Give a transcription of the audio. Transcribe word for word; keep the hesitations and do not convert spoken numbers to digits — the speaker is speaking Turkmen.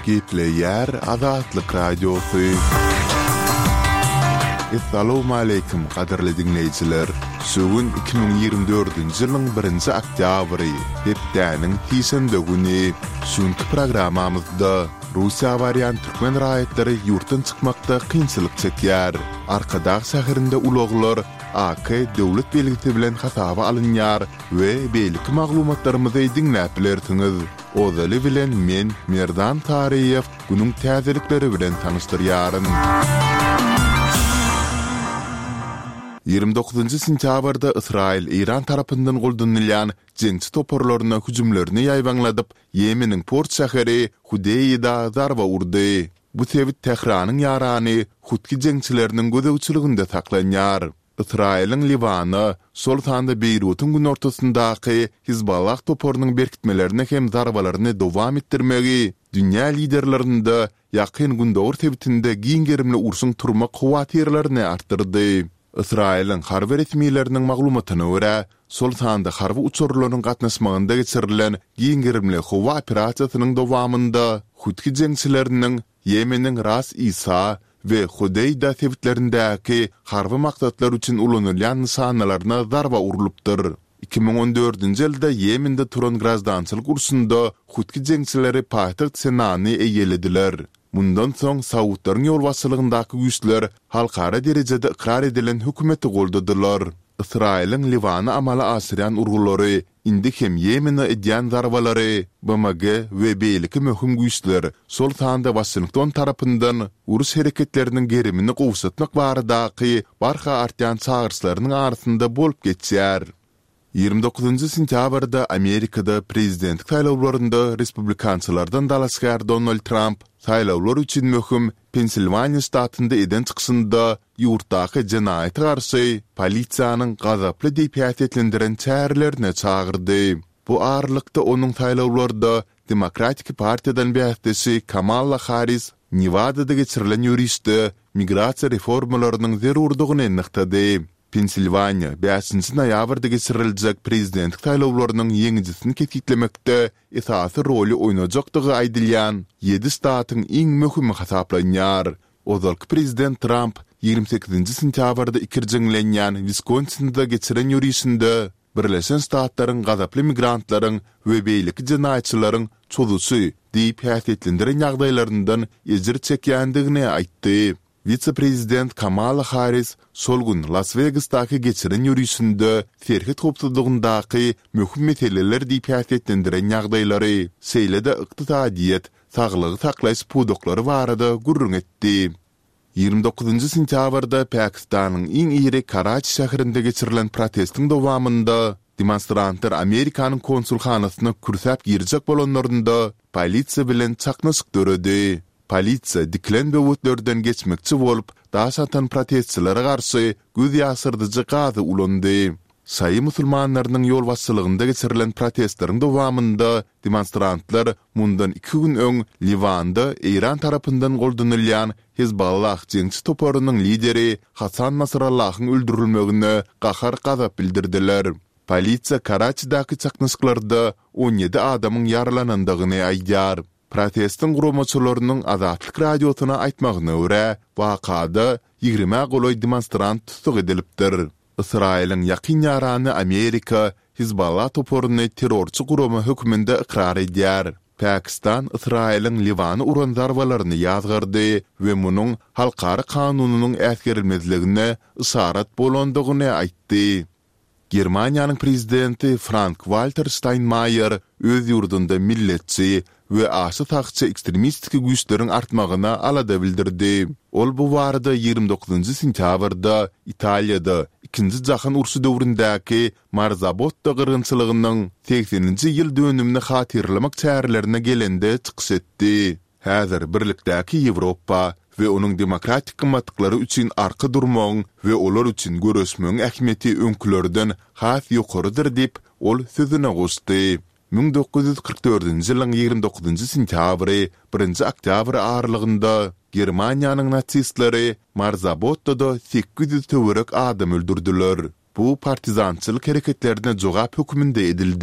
Gepleyer Azatlyk Radiosu. Assalamu alaykum qadarly dinleyijiler. Söwün iki bin ýygrimi dördünji ýylyň birinji oktýabry, hepdäniň tisende güni. Şuňky programamyzda Russiýa variant türkmen raýatlary ýurtdan çykmakda kynçylyk çekýär. Arkadaş şäherinde ulaglar A K döwlet belgisi bilen hasaba alynýar we beýlik maglumatlarymyzy diňläp bilersiňiz. Ozaly bilen men Merdan Tariýew günüň täzelikleri bilen tanyşdyrýaryn. ýygrimi dokuzunji sentýabrda Israil İran tarapyndan goldanylýan jeňçi toporlaryna hüjümlerini ýaýbanladyp, Ýemeniň port şäheri Hudeyda zarba urdy. Bu sebäp Tehranyň ýarany Hutki jeňçileriniň gözegçiliginde saklanýar. Israil'in Livanı, sol tanda Beyrut'un gün ortasındaky Hizballah toporunyň berkitmelerini hem zarbalarını dowam etdirmegi, dünýä liderlerinde ýakyn gündäwr tebitinde giňgerimli ursun turma kuwatirlerini artdyrdy. Israil'in harby resmiýetleriniň maglumatyna görä, sol tanda harby uçurlarynyň gatnaşmagynda geçirilen giňgerimli howa operasiýasynyň dowamında Hutki jeňçileriniň Ýemeniň Ras Isa ve Hudeyda tebitlerindäki harby maksatlar üçin ulanylýan nişanlaryna zarba urulypdyr. iki bin on dördünji ýylda Ýemende turan grazdançylyk ursunda Hutki jeňçileri paýtaxt Senany eýelediler. Mundan soň Saudlaryň ýolbaşçylygyndaky güýçler halkara derejede ikrar edilen hökümeti goldadylar. Israil'in Livanı amala asyryan urgulary, indi hem Ýemene edýän zarbalary, B M G we beýleki möhüm güýçler sol tanda Washington tarapyndan urus hereketleriniň gerimini gowsatmak baradaky barha artýan çağırşlarynyň arasynda bolup geçýär. ýygrimi dokuzunji sentýabrda Amerikada prezidentlik saýlawlarynda respublikançylardan dalaşgär Donald Trump saýlawlar üçin möhüm Pensilvaniya ştatynda eden çykysynda ýurtdaky jenaýete garşy polisiýanyň gazaply diýip ýaýatlendiren çäherlerine çağırdy. Bu aralykda onuň saýlawlarda Demokratik partiýadan bähdesi Kamala Harris Nevada'da geçirilen ýürüşde migrasiýa reformalarynyň zerurdygyny ýanyklady. Pensilvaniya beşinji noýabrda geçiriljek prezidentlik saýlawlarynyň ýeňicisini ketgitlemekde esasy roli oýnajakdygy aýdylýan ýedi ştatyň iň möhümi hasaplanýar. Ozalky prezident Trump ýygrimi sekizinji sentýabrda ikirjiňlenýän Wisconsin'da geçiren ýürüşinde Birleşen Ştatlaryň gazaply migrantlaryň we beýleki jenaýatçylaryň çözüsü diýip ýaýatlendiren ýagdaýlaryndan ejir çekýändigini aýtdy. Vice-prezident Kamala Harris sol gün Las Vegas'daky geçiren ýürüşinde serhet hopsuzlygyndaky möhüm meseleler diýip ýaýatlendiren ýagdaýlary, seýlede ykdysadyýet, saglygy saklaýyş pudoklary barada gurrun etdi. ýygrimi dokuzunji sentýabrda Pakistanyň iň iri Karachi şäherinde geçirilen protestiň dowamında demonstrantlar Amerikanyň konsulxanasyna kürsäp girjek bolanlarynda polisiýa bilen çaknaşyk döredi. Polisiýa diklen böwetlerden geçmekçi bolup, daş atan protestçilere garşy göz ýasyrdyjy gazy ulandy. Saý musulmanlarynyň ýolbaşçylygynda geçirilen protestlaryň dowamında demonstrantlar mundan iki gün öň Livanda İran tarapyndan goldanylýan Hizballah jeňçi toporunyň lideri Hasan Nasrallahyň öldürilmegine gahar gazap bildirdiler. Polisiýa Karachi'daky çaknaşyklarda on ýedi adamyň ýaralanandygyny aýdýar. Protestin guramaçylarynyň Azatlyk radiosyna aýtmagyna görä, wakada ýygrime goloý demonstrant tutuk edilipdir. Israil'in ýakyn ýarany Amerika Hizballah toporuny terrorçy gurama hökmünde ikrar edýär. Pakistan Israil'in Livanı uran zarbalaryny ýazgyrdy we munyň halkara kanunynyň äsgerilmezligine isarat bolandygyny aýtdy. Germaniýanyň prezidenti Frank-Walter Steinmeier öz ýurdunda milletçi we aşy taxça ekstremistik güýçleriň artmagyna alada bildirdi. Ol bu barada ýygrimi dokuzunji sentýabrda Italiýada ikinji jahyn urşy döwründäki Marzabotta gyrgynçylygynyň sekseninji ýyl dönümini hatirlemek çäherlerine gelende çykyş etdi. Häzir birlikdäki Ýewropa we onuň demokratik gymmatlyklary üçin arka durmagyň we olar üçin görüşmegiň ähmiýeti öňkülerden has ýokarydyr diýip ol sözüne gosdy. bin dokuz yüz kırk dördünji ýylyň ýygrimi dokuzunji sentýabry birinji oktyabr aralygynda Germaniýanyň natsistlary Marzabottada sekiz yüz töwerek adam öldürdiler. Bu partizançylyk hereketlerine jogap hökmünde edildi.